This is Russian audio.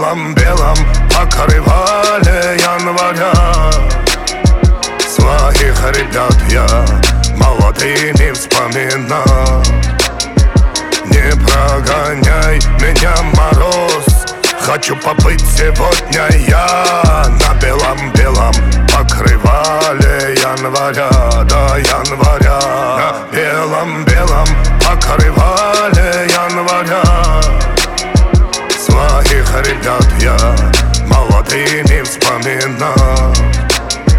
белом покрывале января. Своих ребят я молодыми вспоминал. Не прогоняй меня, мороз, хочу побыть сегодня я